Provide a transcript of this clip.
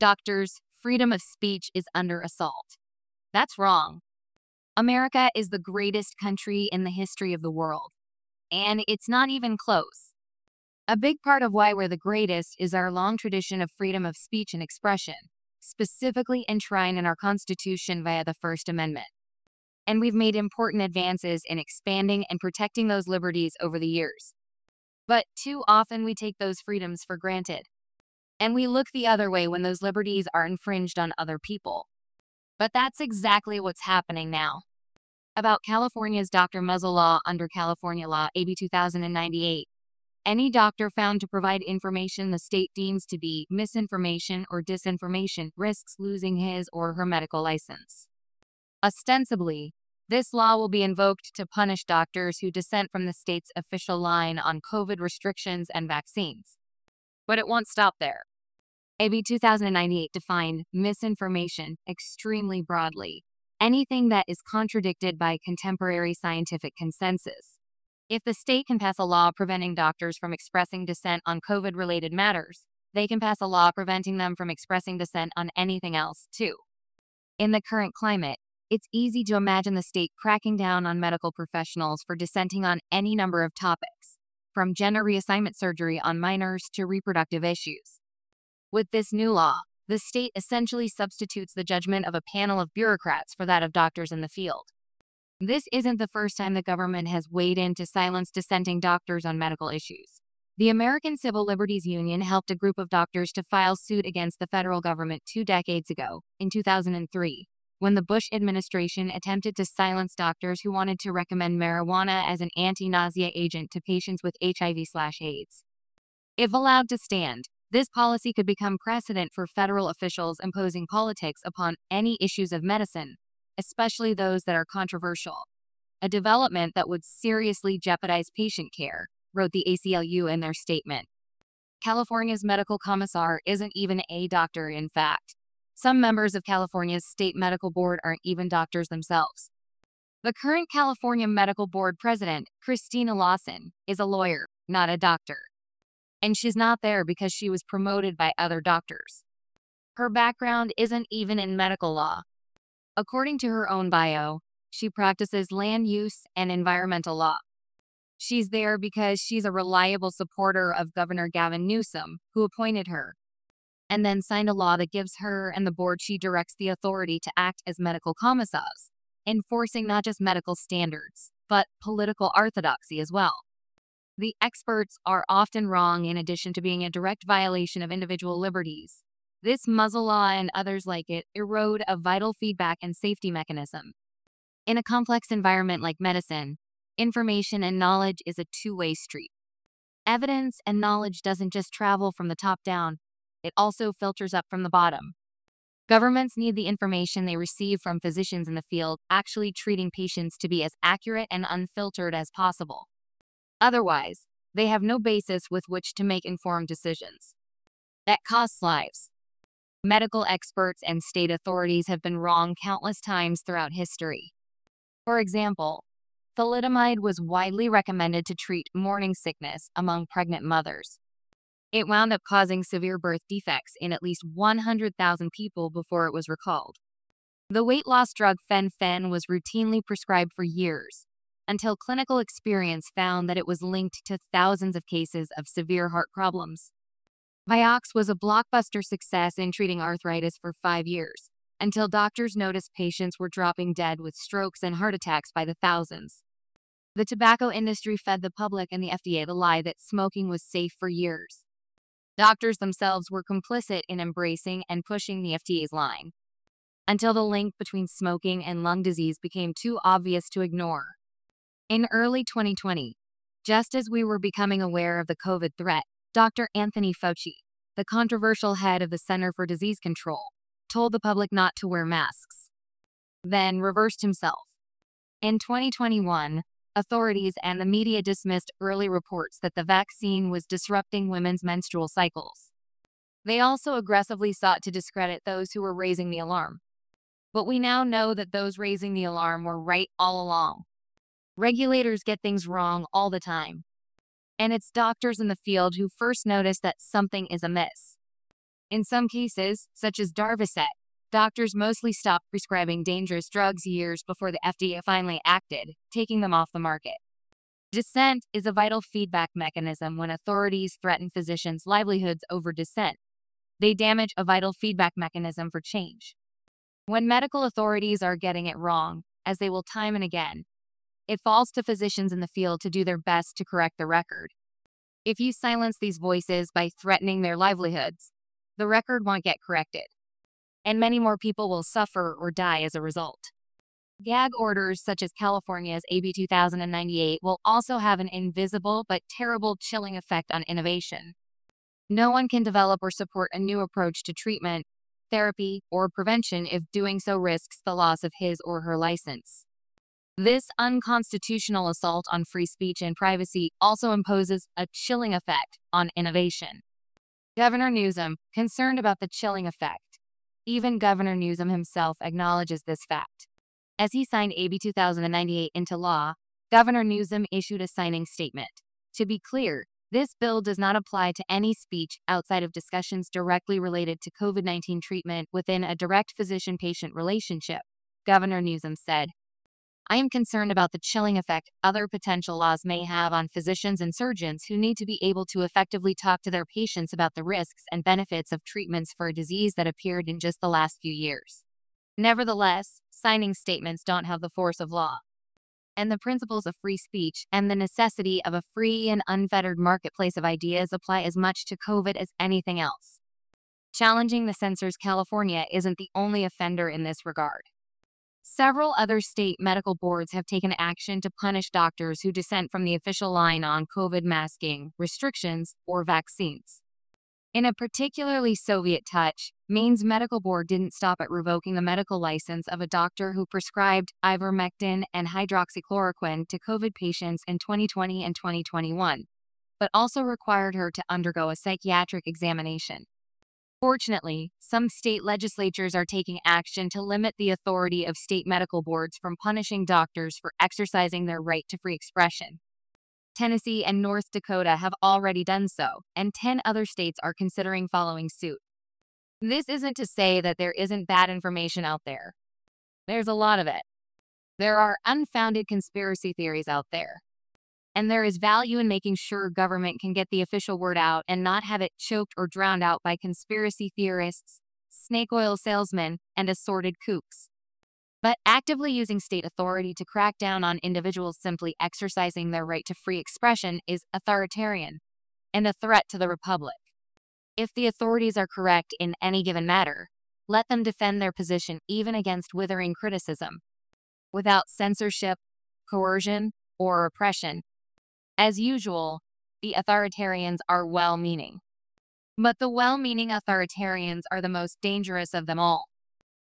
doctors' freedom of speech is under assault. That's wrong. America is the greatest country in the history of the world, and it's not even close. A big part of why we're the greatest is our long tradition of freedom of speech and expression, specifically enshrined in our Constitution via the First Amendment. And we've made important advances in expanding and protecting those liberties over the years. But too often we take those freedoms for granted. And we look the other way when those liberties are infringed on other people. But that's exactly what's happening now. About California's Dr. Muzzle Law under California Law AB 2098. Any doctor found to provide information the state deems to be misinformation or disinformation risks losing his or her medical license. Ostensibly, this law will be invoked to punish doctors who dissent from the state's official line on COVID restrictions and vaccines. But it won't stop there. AB 2098 defined misinformation extremely broadly, anything that is contradicted by contemporary scientific consensus. If the state can pass a law preventing doctors from expressing dissent on COVID-related matters, they can pass a law preventing them from expressing dissent on anything else, too. In the current climate, it's easy to imagine the state cracking down on medical professionals for dissenting on any number of topics, from gender reassignment surgery on minors to reproductive issues. With this new law, the state essentially substitutes the judgment of a panel of bureaucrats for that of doctors in the field. This isn't the first time the government has weighed in to silence dissenting doctors on medical issues. The American Civil Liberties Union helped a group of doctors to file suit against the federal government 2 decades ago, in 2003, when the Bush administration attempted to silence doctors who wanted to recommend marijuana as an anti-nausea agent to patients with HIV/AIDS. If allowed to stand, this policy could become precedent for federal officials imposing politics upon any issues of medicine, especially those that are controversial, a development that would seriously jeopardize patient care, wrote the ACLU in their statement. California's medical commissar isn't even a doctor, in fact. Some members of California's state medical board aren't even doctors themselves. The current California Medical Board president, Christina Lawson, is a lawyer, not a doctor. And she's not there because she was promoted by other doctors. Her background isn't even in medical law. According to her own bio, she practices land use and environmental law. She's there because she's a reliable supporter of Governor Gavin Newsom, who appointed her, and then signed a law that gives her and the board she directs the authority to act as medical commissars, enforcing not just medical standards, but political orthodoxy as well. The experts are often wrong in addition to being a direct violation of individual liberties. This muzzle law and others like it erode a vital feedback and safety mechanism. In a complex environment like medicine, information and knowledge is a two-way street. Evidence and knowledge doesn't just travel from the top down, it also filters up from the bottom. Governments need the information they receive from physicians in the field actually treating patients to be as accurate and unfiltered as possible. Otherwise, they have no basis with which to make informed decisions. That costs lives. Medical experts and state authorities have been wrong countless times throughout history. For example, thalidomide was widely recommended to treat morning sickness among pregnant mothers. It wound up causing severe birth defects in at least 100,000 people before it was recalled. The weight loss drug fen-phen was routinely prescribed for years, until clinical experience found that it was linked to thousands of cases of severe heart problems. Vioxx was a blockbuster success in treating arthritis for 5 years, until doctors noticed patients were dropping dead with strokes and heart attacks by the thousands. The tobacco industry fed the public and the FDA the lie that smoking was safe for years. Doctors themselves were complicit in embracing and pushing the FDA's line, until the link between smoking and lung disease became too obvious to ignore. In early 2020, just as we were becoming aware of the COVID threat, Dr. Anthony Fauci, the controversial head of the Center for Disease Control, told the public not to wear masks, then reversed himself. In 2021, authorities and the media dismissed early reports that the vaccine was disrupting women's menstrual cycles. They also aggressively sought to discredit those who were raising the alarm. But we now know that those raising the alarm were right all along. Regulators get things wrong all the time. And it's doctors in the field who first notice that something is amiss. In some cases, such as Darvocet, doctors mostly stopped prescribing dangerous drugs years before the FDA finally acted, taking them off the market. Dissent is a vital feedback mechanism when authorities threaten physicians' livelihoods over dissent. They damage a vital feedback mechanism for change. When medical authorities are getting it wrong, as they will time and again, it falls to physicians in the field to do their best to correct the record. If you silence these voices by threatening their livelihoods, the record won't get corrected, and many more people will suffer or die as a result. Gag orders such as California's AB 2098 will also have an invisible but terrible chilling effect on innovation. No one can develop or support a new approach to treatment, therapy, or prevention if doing so risks the loss of his or her license. This unconstitutional assault on free speech and privacy also imposes a chilling effect on innovation. Governor Newsom, concerned about the chilling effect. Even Governor Newsom himself acknowledges this fact. As he signed AB 2098 into law, Governor Newsom issued a signing statement. To be clear, this bill does not apply to any speech outside of discussions directly related to COVID-19 treatment within a direct physician-patient relationship, Governor Newsom said. I am concerned about the chilling effect other potential laws may have on physicians and surgeons who need to be able to effectively talk to their patients about the risks and benefits of treatments for a disease that appeared in just the last few years. Nevertheless, signing statements don't have the force of law. And the principles of free speech and the necessity of a free and unfettered marketplace of ideas apply as much to COVID as anything else. Challenging the censors California isn't the only offender in this regard. Several other state medical boards have taken action to punish doctors who dissent from the official line on COVID masking, restrictions, or vaccines. In a particularly Soviet touch, Maine's medical board didn't stop at revoking the medical license of a doctor who prescribed ivermectin and hydroxychloroquine to COVID patients in 2020 and 2021, but also required her to undergo a psychiatric examination. Fortunately, some state legislatures are taking action to limit the authority of state medical boards from punishing doctors for exercising their right to free expression. Tennessee and North Dakota have already done so, and 10 other states are considering following suit. This isn't to say that there isn't bad information out there. There's a lot of it. There are unfounded conspiracy theories out there. And there is value in making sure government can get the official word out and not have it choked or drowned out by conspiracy theorists, snake oil salesmen, and assorted kooks. But actively using state authority to crack down on individuals simply exercising their right to free expression is authoritarian and a threat to the republic. If the authorities are correct in any given matter, let them defend their position even against withering criticism, without censorship, coercion, or oppression. As usual, the authoritarians are well-meaning. But the well-meaning authoritarians are the most dangerous of them all.